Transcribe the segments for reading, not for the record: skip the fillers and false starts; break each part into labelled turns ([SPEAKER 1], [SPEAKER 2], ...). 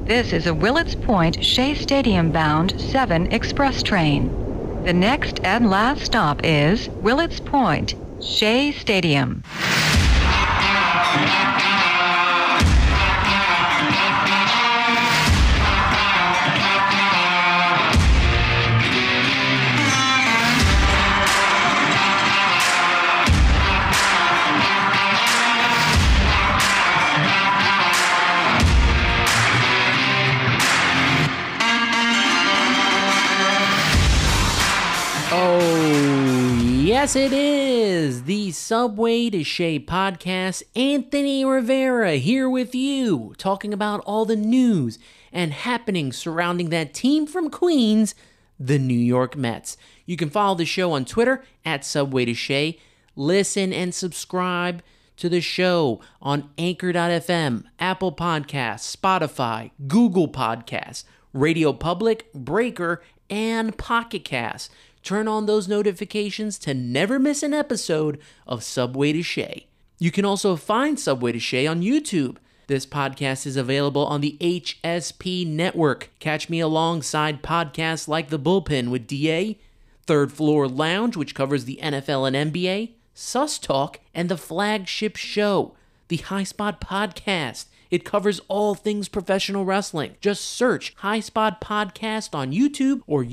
[SPEAKER 1] This is a Willets Point Shea Stadium bound 7 express train. The next and last stop is Willets Point Shea Stadium.
[SPEAKER 2] Yes, it is the Subway to Shea podcast. Anthony Rivera here with you, talking about all the news and happenings surrounding that team from Queens, the New York Mets. You can follow the show on Twitter at Subway to Shea. Listen and subscribe to the show on Anchor.fm, Apple Podcasts, Spotify, Google Podcasts, Radio Public, Breaker, and Pocket Casts. Turn on those notifications to never miss an episode of Subway to Shea. You can also find Subway to Shea on YouTube. This podcast is available on the HSP Network. Catch me alongside podcasts like The Bullpen with DA, Third Floor Lounge, which covers the NFL and NBA, Sus Talk, and the flagship show, the High Spot Podcast. It covers all things professional wrestling. Just search High Spot Podcast on YouTube or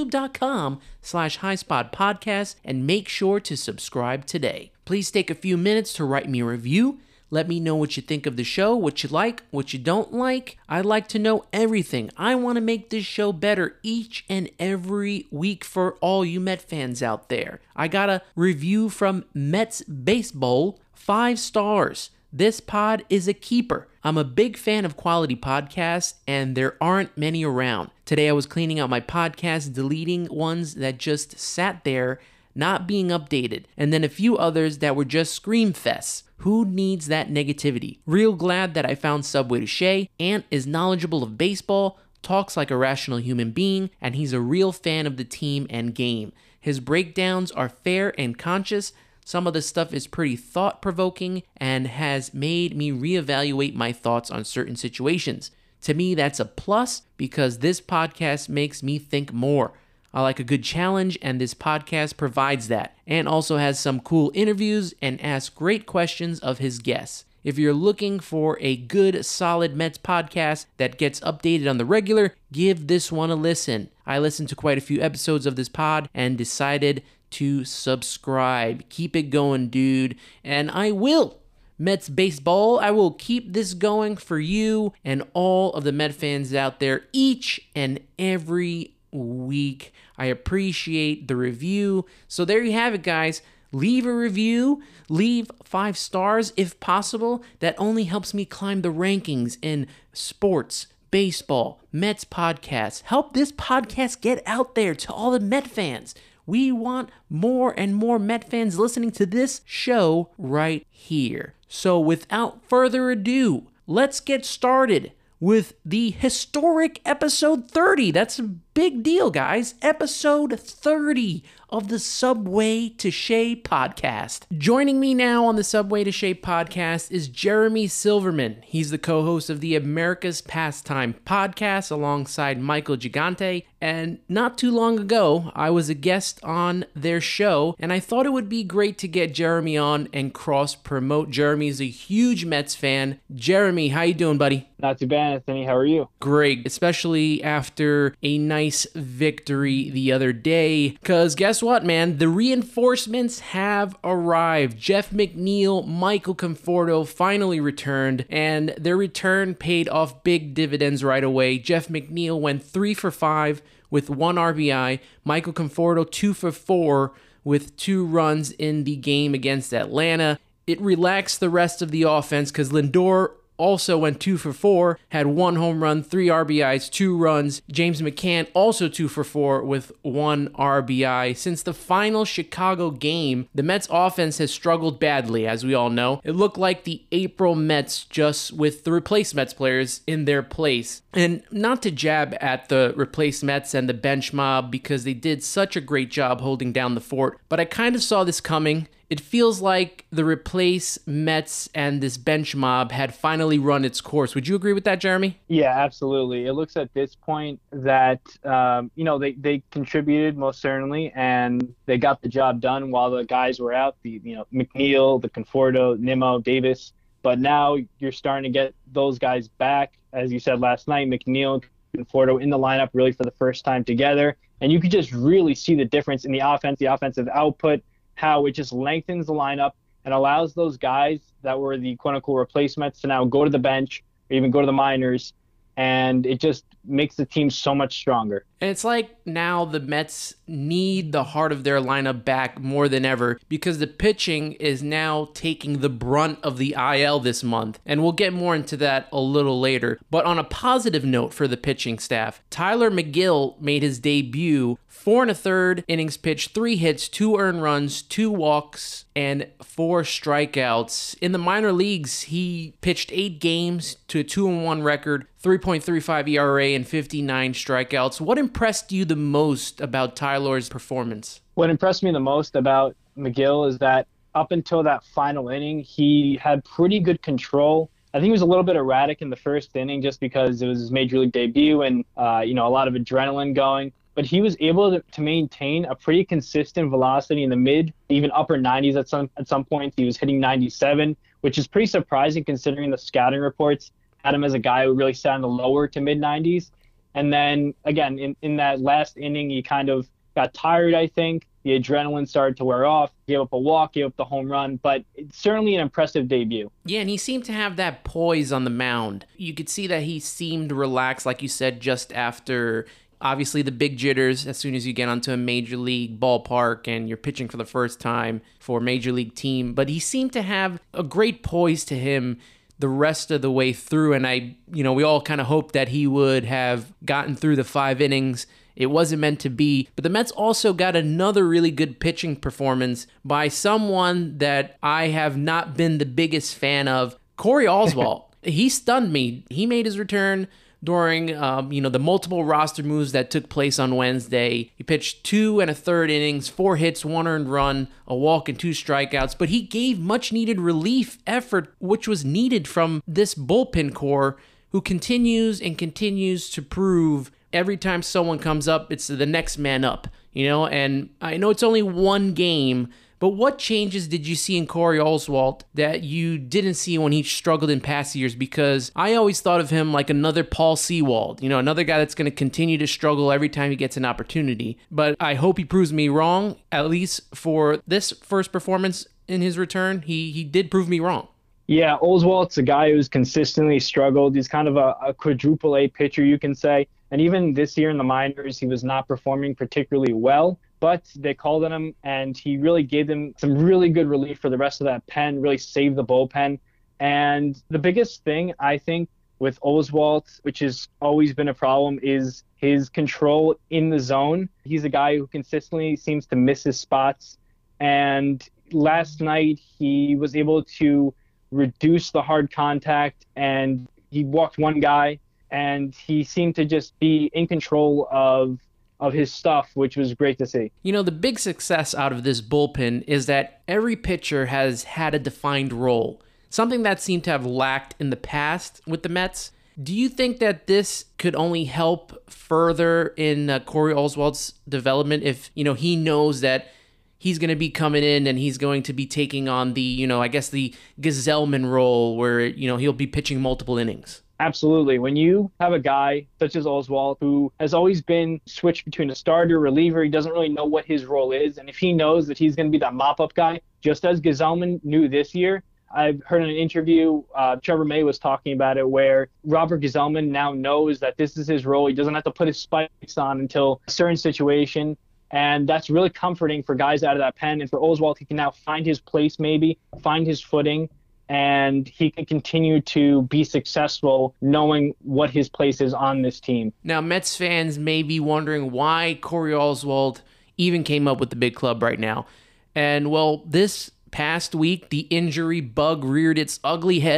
[SPEAKER 2] youtube.com/highspotpodcast and make sure to subscribe today. Please take a few minutes to write me a review. Let me know what you think of the show, what you like, what you don't like. I'd like to know everything. I want to make this show better each and every week for all you Met fans out there. I got a review from Mets Baseball, 5 stars. This pod is a keeper. I'm a big fan of quality podcasts, and there aren't many around. Today I was cleaning out my podcast, deleting ones that just sat there, not being updated, and then a few others that were just scream fests. Who needs that negativity? Real glad that I found Subway to Shea. Ant is knowledgeable of baseball, talks like a rational human being, and he's a real fan of the team and game. His breakdowns are fair and conscious. Some of the stuff is pretty thought-provoking and has made me reevaluate my thoughts on certain situations. To me, that's a plus because this podcast makes me think more. I like a good challenge, and this podcast provides that, and also has some cool interviews and asks great questions of his guests. If you're looking for a good, solid Mets podcast that gets updated on the regular, give this one a listen. I listened to quite a few episodes of this pod and decided to subscribe. Keep it going, dude. And I will. Mets Baseball, I will keep this going for you and all of the Met fans out there each and every week. I appreciate the review. So there you have it, guys. Leave a review. Leave 5 stars if possible. That only helps me climb the rankings in sports, baseball, Mets podcasts. Help this podcast get out there to all the Met fans. We want more and more Met fans listening to this show right here. So without further ado, let's get started with the historic episode 30. That's a big deal, guys. Episode 30 of the Subway to Shea podcast. Joining me now on the Subway to Shea podcast is Jeremy Silverman. He's the co-host of the America's Pastime podcast alongside Michael Gigante. And not too long ago, I was a guest on their show, and I thought it would be great to get Jeremy on and cross-promote. Jeremy's a huge Mets fan. Jeremy, how you doing, buddy?
[SPEAKER 3] Not too bad, Anthony. How are you?
[SPEAKER 2] Great, especially after a nice victory the other day. Because guess what, man? The reinforcements have arrived. Jeff McNeil, Michael Conforto finally returned, and their return paid off big dividends right away. Jeff McNeil went 3 for 5 with 1 RBI. Michael Conforto 2 for 4 with 2 runs in the game against Atlanta. It relaxed the rest of the offense because Lindor also went 2 for 4, had 1 home run, 3 RBIs, 2 runs. James McCann also 2 for 4 with 1 RBI. Since the final Chicago game, the Mets offense has struggled badly, as we all know. It looked like the April Mets just with the replaced Mets players in their place. And not to jab at the replaced Mets and the bench mob because they did such a great job holding down the fort, but I kind of saw this coming. it feels like the replace Mets and this bench mob had finally run its course. Would you agree with that, Jeremy?
[SPEAKER 3] Yeah, absolutely. It looks at this point that, they contributed most certainly, and they got the job done while the guys were out, McNeil, the Conforto, Nimmo, Davis. But now you're starting to get those guys back. As you said last night, McNeil and Conforto in the lineup really for the first time together. And you could just really see the difference in the offense, the offensive output, how it just lengthens the lineup and allows those guys that were the quote-unquote replacements to now go to the bench or even go to the minors. And it just makes the team so much stronger.
[SPEAKER 2] And it's like now the Mets need the heart of their lineup back more than ever because the pitching is now taking the brunt of the IL this month. And we'll get more into that a little later. But on a positive note for the pitching staff, Tylor Megill made his debut, 4 1/3 innings pitched, 3 hits, 2 earned runs, 2 walks, and 4 strikeouts. In the minor leagues, he pitched 8 games to a 2-1 record, 3.35 ERA, and 59 strikeouts. What impressed you the most about Tylor's performance?
[SPEAKER 3] What impressed me the most about Megill is that up until that final inning, he had pretty good control. I think he was a little bit erratic in the first inning just because it was his major league debut and, a lot of adrenaline going. But he was able to maintain a pretty consistent velocity in the mid, even upper 90s at some points. He was hitting 97, which is pretty surprising considering the scouting reports had him as a guy who really sat in the lower to mid 90s. And then again, in that last inning, he kind of got tired, I think. The adrenaline started to wear off, gave up a walk, gave up the home run, but it's certainly an impressive debut.
[SPEAKER 2] Yeah, and he seemed to have that poise on the mound. You could see that he seemed relaxed, like you said, just after obviously the big jitters as soon as you get onto a major league ballpark and you're pitching for the first time for a major league team. But he seemed to have a great poise to him the rest of the way through. And we all kind of hoped that he would have gotten through the 5 innings. It wasn't meant to be. But the Mets also got another really good pitching performance by someone that I have not been the biggest fan of, Corey Oswalt. He stunned me. He made his return during the multiple roster moves that took place on Wednesday. He pitched 2 1/3 innings, 4 hits, 1 earned run, a walk, and 2 strikeouts, but he gave much needed relief effort, which was needed from this bullpen core, who continues to prove every time someone comes up, it's the next man up, and I know it's only one game, but what changes did you see in Corey Oswalt that you didn't see when he struggled in past years? Because I always thought of him like another Paul Sewald, another guy that's going to continue to struggle every time he gets an opportunity. But I hope he proves me wrong, at least for this first performance in his return. He did prove me wrong.
[SPEAKER 3] Yeah, Oswalt's a guy who's consistently struggled. He's kind of a quadruple A pitcher, you can say. And even this year in the minors, he was not performing particularly well. But they called on him, and he really gave them some really good relief for the rest of that pen, really saved the bullpen. And the biggest thing, I think, with Oswalt, which has always been a problem, is his control in the zone. He's a guy who consistently seems to miss his spots. And last night, he was able to reduce the hard contact, and he walked one guy, and he seemed to just be in control of his stuff, which was great to see.
[SPEAKER 2] The big success out of this bullpen is that every pitcher has had a defined role, something that seemed to have lacked in the past with the Mets. Do you think that this could only help further in Corey Oswalt's development if, he knows that he's going to be coming in and he's going to be taking on the, the Gazelman role where, he'll be pitching multiple innings?
[SPEAKER 3] Absolutely. When you have a guy such as Oswalt, who has always been switched between a starter, reliever, he doesn't really know what his role is. And if he knows that he's going to be that mop-up guy, just as Gazelman knew this year, I've heard in an interview, Trevor May was talking about it, where Robert Gazelman now knows that this is his role. He doesn't have to put his spikes on until a certain situation. And that's really comforting for guys out of that pen. And for Oswalt, he can now find his place, maybe, find his footing, and he can continue to be successful knowing what his place is on this team.
[SPEAKER 2] Now, Mets fans may be wondering why Corey Oswalt even came up with the big club right now. And, well, this past week, the injury bug reared its ugly head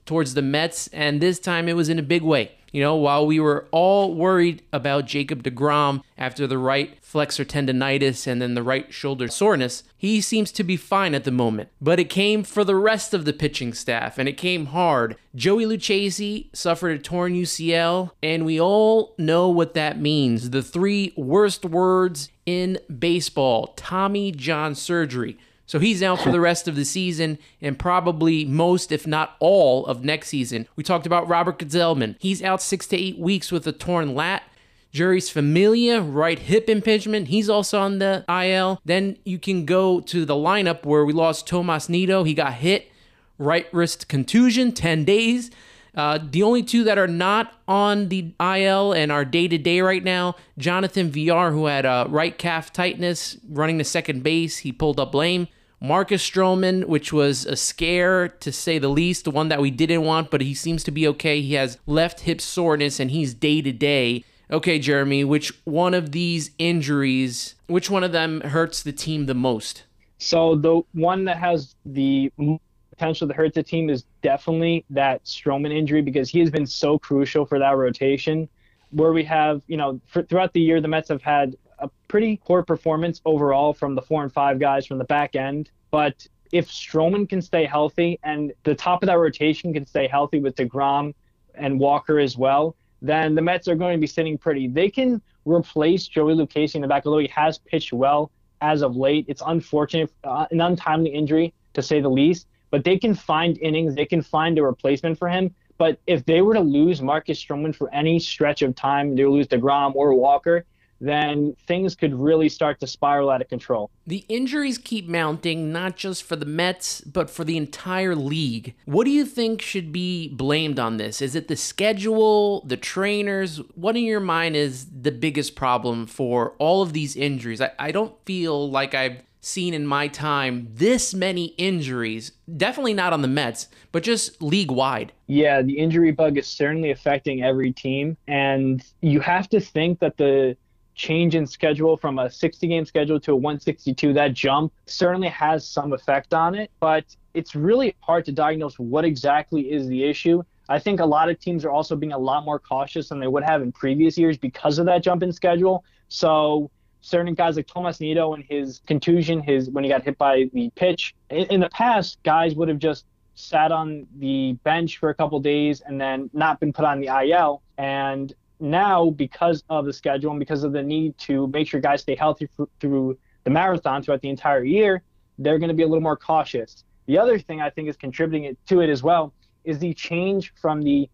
[SPEAKER 2] towards the Mets, and this time it was in a big way. You know, while we were all worried about Jacob deGrom after the right flexor tendonitis and then the right shoulder soreness, he seems to be fine at the moment. But it came for the rest of the pitching staff, and it came hard. Joey Lucchesi suffered a torn UCL, and we all know what that means. The 3 worst words in baseball: Tommy John surgery. So he's out for the rest of the season and probably most, if not all, of next season. We talked about Robert Gsellman. He's out 6 to 8 weeks with a torn lat. Jeurys Familia, right hip impingement. He's also on the IL. Then you can go to the lineup where we lost Tomas Nido. He got hit. Right wrist contusion, 10 days. The only 2 that are not on the IL and are day-to-day right now, Jonathan Villar, who had right calf tightness, running to second base. He pulled up lame. Marcus Stroman, which was a scare to say the least, the one that we didn't want, but he seems to be okay. He has left hip soreness and he's day-to-day. Okay, Jeremy, which one of these injuries, which one of them hurts the team the most?
[SPEAKER 3] So the one that has the potential to hurt the team is definitely that Stroman injury, because he has been so crucial for that rotation, where we have, throughout the year, the Mets have had a pretty poor performance overall from the 4 and 5 guys from the back end. But if Stroman can stay healthy and the top of that rotation can stay healthy with DeGrom and Walker as well, then the Mets are going to be sitting pretty. They can replace Joey Lucchesi in the back, although he has pitched well as of late. It's unfortunate, an untimely injury to say the least, but they can find innings. They can find a replacement for him. But if they were to lose Marcus Stroman for any stretch of time, they lose DeGrom or Walker, then things could really start to spiral out of control.
[SPEAKER 2] The injuries keep mounting, not just for the Mets, but for the entire league. What do you think should be blamed on this? Is it the schedule, the trainers? What in your mind is the biggest problem for all of these injuries? I don't feel like I've seen in my time this many injuries, definitely not on the Mets, but just league-wide.
[SPEAKER 3] Yeah, the injury bug is certainly affecting every team, and you have to think that the change in schedule from a 60-game schedule to a 162, that jump certainly has some effect on it, but it's really hard to diagnose what exactly is the issue. I think a lot of teams are also being a lot more cautious than they would have in previous years because of that jump in schedule. So certain guys like Tomas Nido and his contusion, when he got hit by the pitch, in the past, guys would have just sat on the bench for a couple days and then not been put on the IL. And now, because of the schedule and because of the need to make sure guys stay healthy through the marathon throughout the entire year, they're going to be a little more cautious. The other thing I think is contributing to it as well is the change from the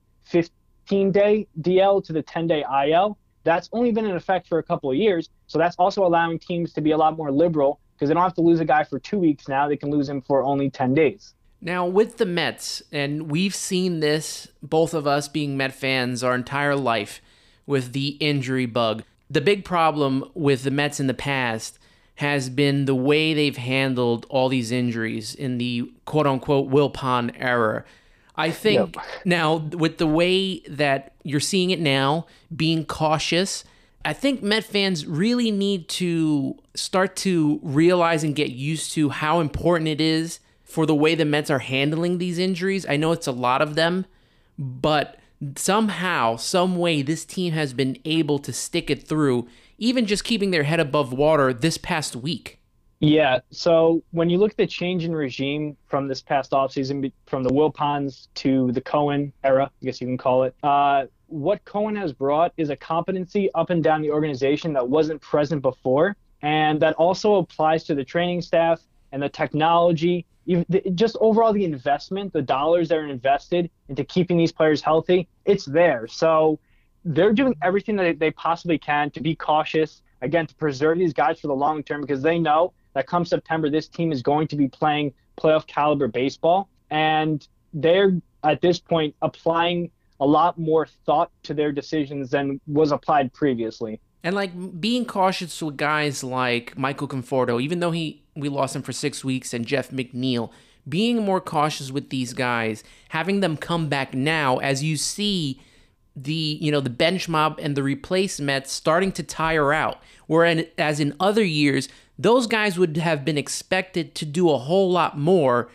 [SPEAKER 3] 15-day DL to the 10-day IL. That's only been in effect for a couple of years, so that's also allowing teams to be a lot more liberal because they don't have to lose a guy for 2 weeks now. They can lose him for only 10 days.
[SPEAKER 2] Now, with the Mets, and we've seen this, both of us being Met fans our entire life, with the injury bug. The big problem with the Mets in the past has been the way they've handled all these injuries in the quote-unquote Wilpon era. I think now, with the way that you're seeing it now, being cautious, I think Met fans really need to start to realize and get used to how important it is for the way the Mets are handling these injuries. I know it's a lot of them, but somehow, some way, this team has been able to stick it through, even just keeping their head above water this past week.
[SPEAKER 3] Yeah, so when you look at the change in regime from this past offseason, from the Wilpons to the Cohen era, I guess you can call it, what Cohen has brought is a competency up and down the organization that wasn't present before, and that also applies to the training staff and the technology. Just overall the investment, the dollars that are invested into keeping these players healthy, it's there. So they're doing everything that they possibly can to be cautious, again, to preserve these guys for the long term, because they know that come September, this team is going to be playing playoff caliber baseball. And they're, at this point, applying a lot more thought to their decisions than was applied previously.
[SPEAKER 2] And like being cautious with guys like Michael Conforto, even though we lost him for 6 weeks, and Jeff McNeil, being more cautious with these guys, having them come back now as you see the bench mob and the replacements starting to tire out. Whereas in other years, those guys would have been expected to do a whole lot more,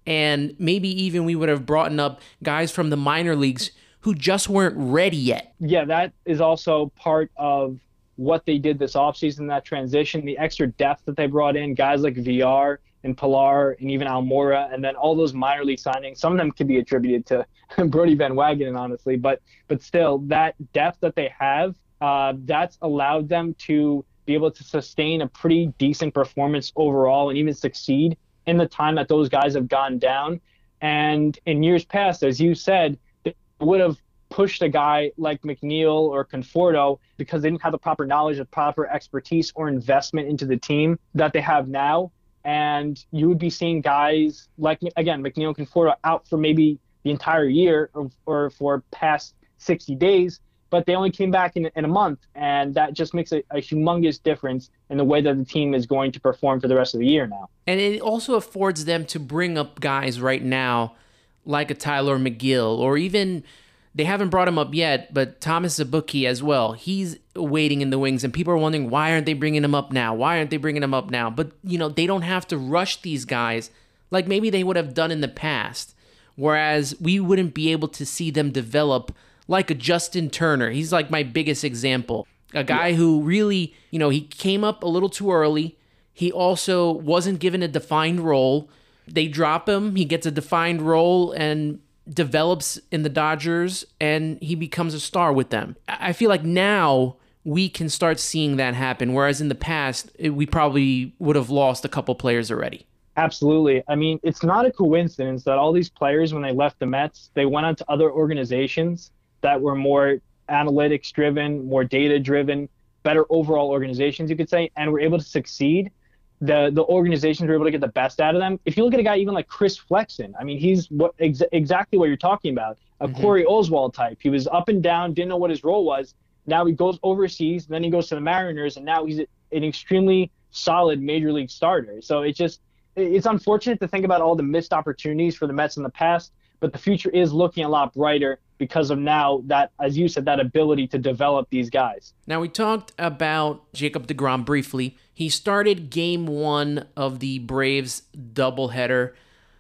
[SPEAKER 2] And maybe even we would have brought up guys from the minor leagues who just weren't ready yet.
[SPEAKER 3] Yeah, that is also part of what they did this offseason, that transition, the extra depth that they brought in, guys like VR and Pilar and even Almora, and then all those minor league signings. Some of them could be attributed to Brodie Van Wagenen, honestly, but still, that depth that they have, that's allowed them to be able to sustain a pretty decent performance overall and even succeed in the time that those guys have gone down. And in years past, as you said, they would have pushed a guy like McNeil or Conforto because they didn't have the proper knowledge, the proper expertise or investment into the team that they have now. And you would be seeing guys like, again, McNeil and Conforto out for maybe the entire year or for past 60 days, but they only came back in a month. And that just makes a humongous difference in the way that the team is going to perform for the rest of the year now.
[SPEAKER 2] And it also affords them to bring up guys right now like a Tyler McGill, or even, they haven't brought him up yet, but Thomas Zabuki as well. He's waiting in the wings, and people are wondering, why aren't they bringing him up now? Why aren't they bringing him up now? But, they don't have to rush these guys like maybe they would have done in the past, whereas we wouldn't be able to see them develop like a Justin Turner. He's like my biggest example. A guy who really, he came up a little too early. He also wasn't given a defined role. They drop him, he gets a defined role and develops in the Dodgers, and he becomes a star with them. I feel like now we can start seeing that happen, whereas in the past, we probably would have lost a couple players already.
[SPEAKER 3] Absolutely. I mean, it's not a coincidence that all these players, when they left the Mets, they went on to other organizations that were more analytics-driven, more data-driven, better overall organizations, you could say, and were able to succeed. The organizations were able to get the best out of them. If you look at a guy even like Chris Flexen, I mean, he's exactly what you're talking about, a Corey Oswald type. He was up and down, didn't know what his role was. Now he goes overseas, then he goes to the Mariners, and now he's an extremely solid major league starter. So it's unfortunate to think about all the missed opportunities for the Mets in the past, but the future is looking a lot brighter because of now that, as you said, that ability to develop these guys.
[SPEAKER 2] Now, we talked about Jacob deGrom briefly. He started game 1 of the Braves doubleheader.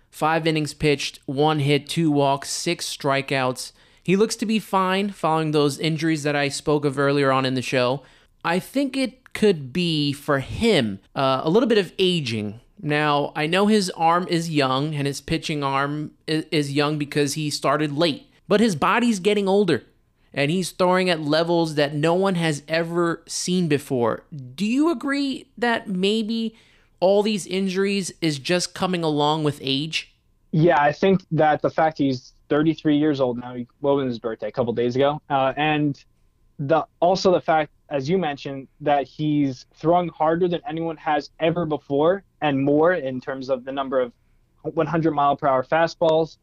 [SPEAKER 2] 5 innings pitched, 1 hit, 2 walks, 6 strikeouts. He looks to be fine following those injuries that I spoke of earlier on in the show. I think it could be, for him, a little bit of aging. Now, I know his arm is young, and his pitching arm is young because he started late. But his body's getting older, and he's throwing at levels that no one has ever seen before. Do you agree that maybe all these injuries is just coming along with age?
[SPEAKER 3] Yeah, I think that the fact he's 33 years old now, what was his birthday, a couple days ago, and also the fact, as you mentioned, that he's throwing harder than anyone has ever before and more in terms of the number of 100-mile-per-hour fastballs.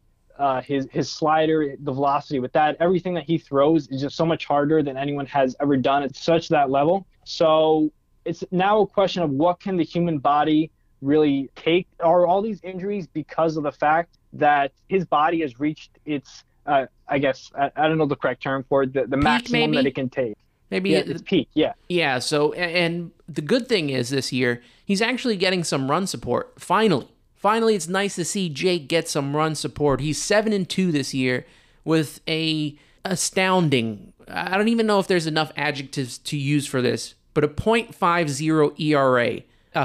[SPEAKER 3] His slider, the velocity with that, everything that he throws is just so much harder than anyone has ever done at such that level. So it's now a question of what can the human body really take? Are all these injuries because of the fact that his body has reached its, I guess, I don't know the correct term for it, the maximum that it can take?
[SPEAKER 2] Maybe
[SPEAKER 3] its peak, yeah.
[SPEAKER 2] Yeah, so, and the good thing is this year, he's actually getting some run support, finally. Finally, it's nice to see Jake get some run support. He's 7-2 this year with a astounding, I don't even know if there's enough adjectives to use for this, but a .50 ERA,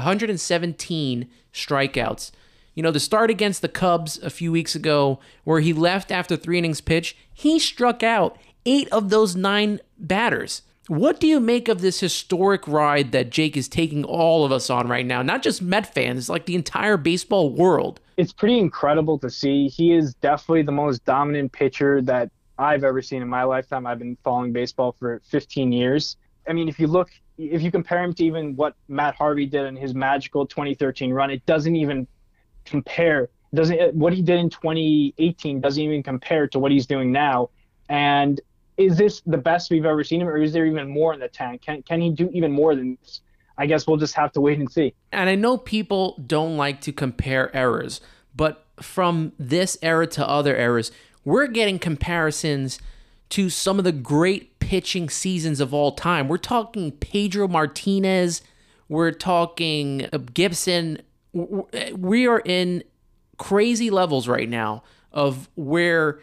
[SPEAKER 2] 117 strikeouts. The start against the Cubs a few weeks ago where he left after 3 innings pitched, he struck out 8 of those 9 batters. What do you make of this historic ride that Jake is taking all of us on right now? Not just Met fans, like the entire baseball world.
[SPEAKER 3] It's pretty incredible to see. He is definitely the most dominant pitcher that I've ever seen in my lifetime. I've been following baseball for 15 years. I mean, if you compare him to even what Matt Harvey did in his magical 2013 run, it doesn't even compare. What he did in 2018 doesn't even compare to what he's doing now. And is this the best we've ever seen him, or is there even more in the tank? Can he do even more than this? I guess we'll just have to wait and see.
[SPEAKER 2] And I know people don't like to compare eras, but from this era to other eras, we're getting comparisons to some of the great pitching seasons of all time. We're talking Pedro Martinez. We're talking Gibson. We are in crazy levels right now of where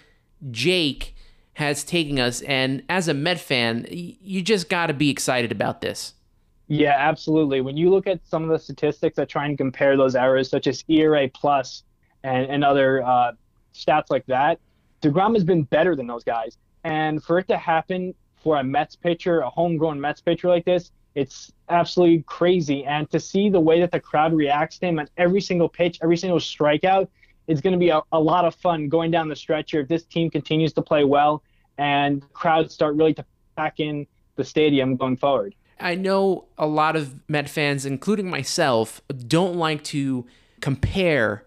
[SPEAKER 2] Jake has taken us. And as a Met fan, you just got to be excited about this.
[SPEAKER 3] Yeah, absolutely. When you look at some of the statistics that try and compare those eras, such as ERA plus and other stats like that, DeGrom has been better than those guys. And for it to happen for a Mets pitcher, a homegrown Mets pitcher like this, it's absolutely crazy. And to see the way that the crowd reacts to him on every single pitch, every single strikeout, it's going to be a lot of fun going down the stretch here if this team continues to play well and crowds start really to pack in the stadium going forward.
[SPEAKER 2] I know a lot of Met fans, including myself, don't like to compare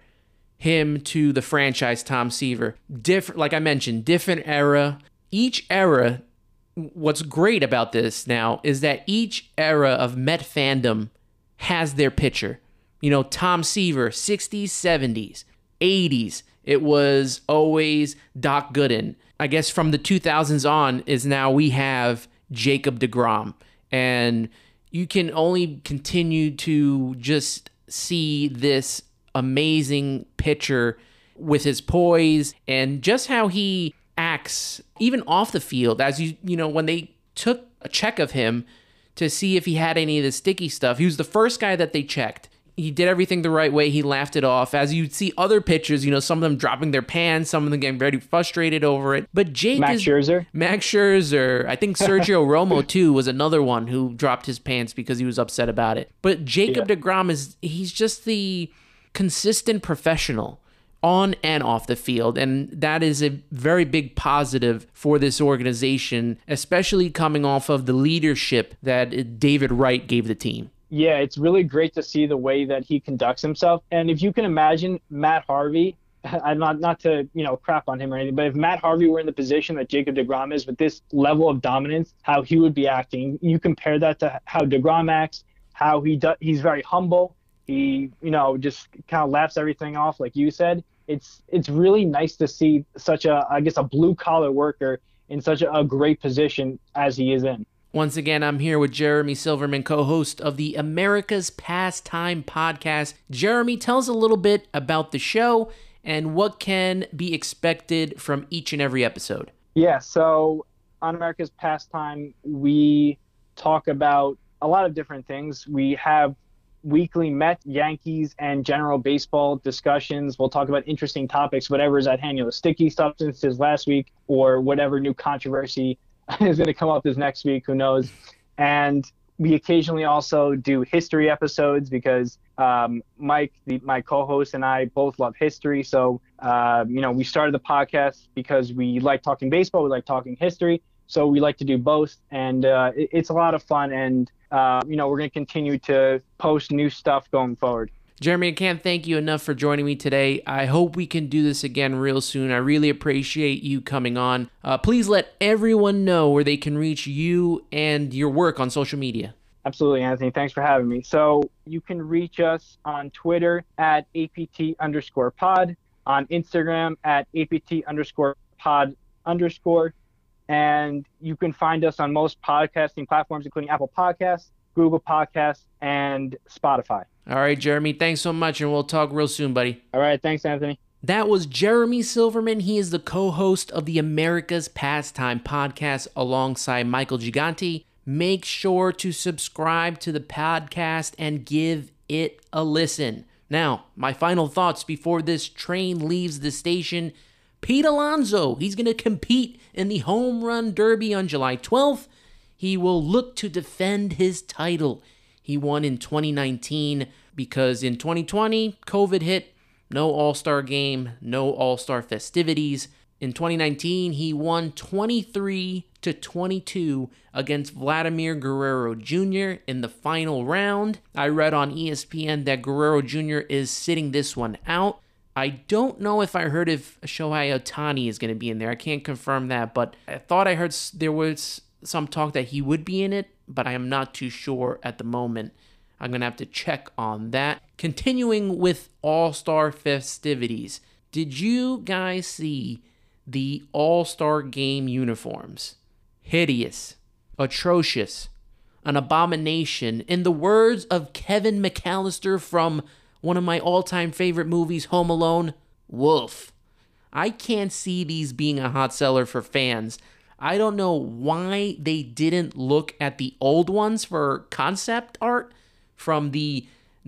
[SPEAKER 2] him to the franchise Tom Seaver. Different, like I mentioned, different era. Each era, what's great about this now is that each era of Met fandom has their pitcher. You know, Tom Seaver, 60s, 70s, 80s, it was always Doc Gooden. I guess from the 2000s on is now we have Jacob deGrom. And you can only continue to just see this amazing pitcher with his poise and just how he acts, even off the field. As you know, when they took a check of him to see if he had any of the sticky stuff, he was the first guy that they checked. He did everything the right way. He laughed it off. As you'd see other pitchers, you know, some of them dropping their pans, some of them getting very frustrated over it. But Max Scherzer. I think Sergio Romo, too, was another one who dropped his pants because he was upset about it. But Jacob deGrom he's just the consistent professional on and off the field. And that is a very big positive for this organization, especially coming off of the leadership that David Wright gave the team.
[SPEAKER 3] Yeah, it's really great to see the way that he conducts himself. And if you can imagine Matt Harvey, I'm not to, crap on him or anything, but if Matt Harvey were in the position that Jacob deGrom is with this level of dominance, how he would be acting, you compare that to how deGrom acts, how he's very humble. He, just kind of laughs everything off, like you said. It's really nice to see such a blue collar worker in such a great position as he is in.
[SPEAKER 2] Once again, I'm here with Jeremy Silverman, co-host of the America's Pastime podcast. Jeremy, tell us a little bit about the show and what can be expected from each and every episode.
[SPEAKER 3] Yeah, so on America's Pastime, we talk about a lot of different things. We have weekly Met, Yankees, and general baseball discussions. We'll talk about interesting topics, whatever is at hand, the sticky substances last week or whatever new controversy is going to come up this next week, who knows. And we occasionally also do history episodes because Mike, my co-host, and I both love history. So, we started the podcast because we like talking baseball, we like talking history. So we like to do both, and it's a lot of fun. And, we're going to continue to post new stuff going forward.
[SPEAKER 2] Jeremy, I can't thank you enough for joining me today. I hope we can do this again real soon. I really appreciate you coming on. Please let everyone know where they can reach you and your work on social media.
[SPEAKER 3] Absolutely, Anthony. Thanks for having me. So you can reach us on Twitter at APT_pod, on Instagram at APT_pod_, and you can find us on most podcasting platforms, including Apple Podcasts, Google Podcasts, and Spotify.
[SPEAKER 2] All right, Jeremy, thanks so much, and we'll talk real soon, buddy.
[SPEAKER 3] All right, thanks, Anthony.
[SPEAKER 2] That was Jeremy Silverman. He is the co-host of the America's Pastime podcast alongside Michael Gigante. Make sure to subscribe to the podcast and give it a listen. Now, my final thoughts before this train leaves the station. Pete Alonso, he's going to compete in the Home Run Derby on July 12th. He will look to defend his title. He won in 2019 because in 2020, COVID hit, no All-Star game, no All-Star festivities. In 2019, he won 23-22 against Vladimir Guerrero Jr. in the final round. I read on ESPN that Guerrero Jr. is sitting this one out. I don't know if I heard if Shohei Ohtani is going to be in there. I can't confirm that, but I thought I heard there was some talk that he would be in it, but I am not too sure at the moment. I'm going to have to check on that. Continuing with All-Star festivities, did you guys see the All-Star game uniforms? Hideous, atrocious, an abomination. In the words of Kevin McAllister from one of my all-time favorite movies, Home Alone, Woof. I can't see these being a hot seller for fans. I don't know why they didn't look at the old ones for concept art from the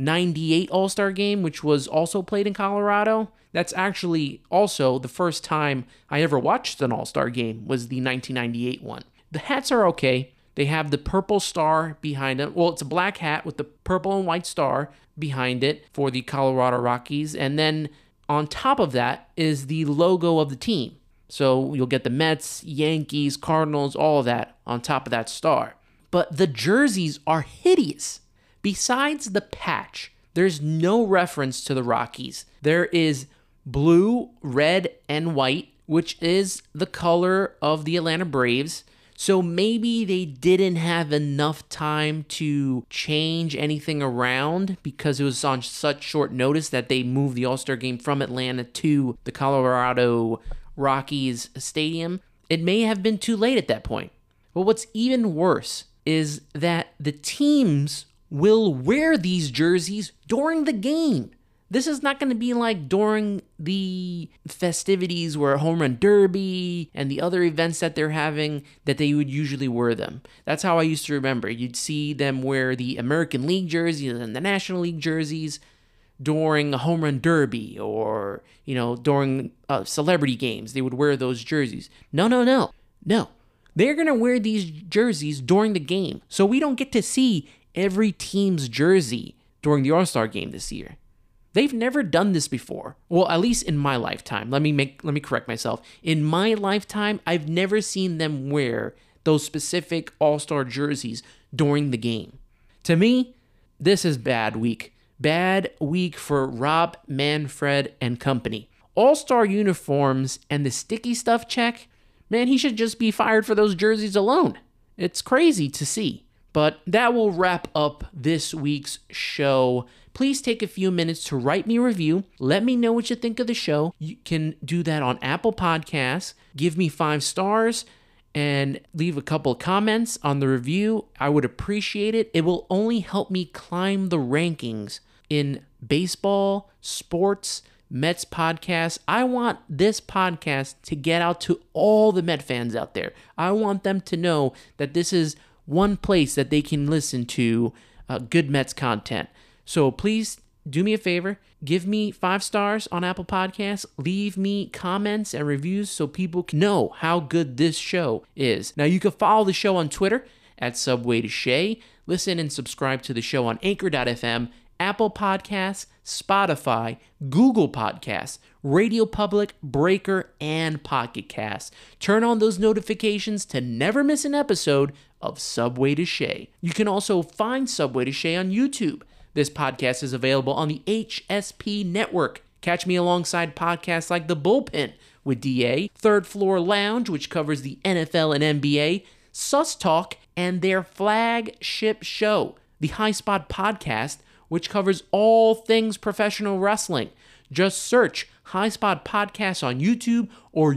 [SPEAKER 2] 98 All-Star Game, which was also played in Colorado. That's actually also the first time I ever watched an All-Star Game, was the 1998 one. The hats are okay. They have the purple star behind it. Well, it's a black hat with the purple and white star behind it for the Colorado Rockies. And then on top of that is the logo of the team. So you'll get the Mets, Yankees, Cardinals, all of that on top of that star. But the jerseys are hideous. Besides the patch, there's no reference to the Rockies. There is blue, red, and white, which is the color of the Atlanta Braves. So maybe they didn't have enough time to change anything around because it was on such short notice that they moved the All-Star Game from Atlanta to the Colorado Rockies Stadium. It may have been too late at that point. But what's even worse is that the teams will wear these jerseys during the game. This is not going to be like during the festivities where Home Run Derby and the other events that they're having that they would usually wear them. That's how I used to remember. You'd see them wear the American League jerseys and the National League jerseys during a Home Run Derby or, during celebrity games. They would wear those jerseys. No. They're going to wear these jerseys during the game. So we don't get to see every team's jersey during the All-Star Game this year. They've never done this before. Well, at least in my lifetime. Let me correct myself. In my lifetime, I've never seen them wear those specific All-Star jerseys during the game. To me, this is bad week. Bad week for Rob Manfred and company. All-Star uniforms and the sticky stuff check, man, he should just be fired for those jerseys alone. It's crazy to see. But that will wrap up this week's show. Please take a few minutes to write me a review. Let me know what you think of the show. You can do that on Apple Podcasts. Give me 5 stars and leave a couple of comments on the review. I would appreciate it. It will only help me climb the rankings in baseball, sports, Mets podcasts. I want this podcast to get out to all the Met fans out there. I want them to know that this is one place that they can listen to good Mets content. So please do me a favor, give me 5 stars on Apple Podcasts, leave me comments and reviews so people can know how good this show is. Now you can follow the show on Twitter at Subway to Shea, listen and subscribe to the show on Anchor.fm, Apple Podcasts, Spotify, Google Podcasts, Radio Public, Breaker, and Pocket Casts. Turn on those notifications to never miss an episode of Subway to Shea. You can also find Subway to Shea on YouTube. This podcast is available on the HSP Network. Catch me alongside podcasts like The Bullpen with DA, Third Floor Lounge, which covers the NFL and NBA, Sus Talk, and their flagship show, the High Spot Podcast, which covers all things professional wrestling. Just search High Spot Podcast on YouTube or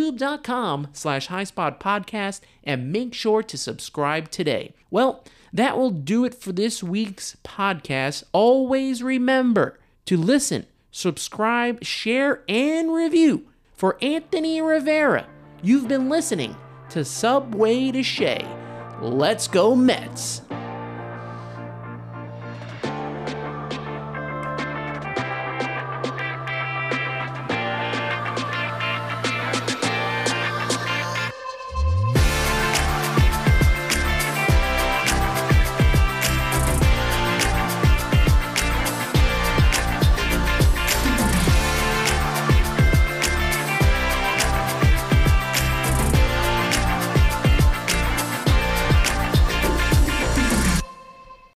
[SPEAKER 2] youtube.com/highspotpodcast and make sure to subscribe today. Well, that will do it for this week's podcast. Always remember to listen, subscribe, share, and review. For Anthony Rivera, you've been listening to Subway to Shea. Let's go Mets!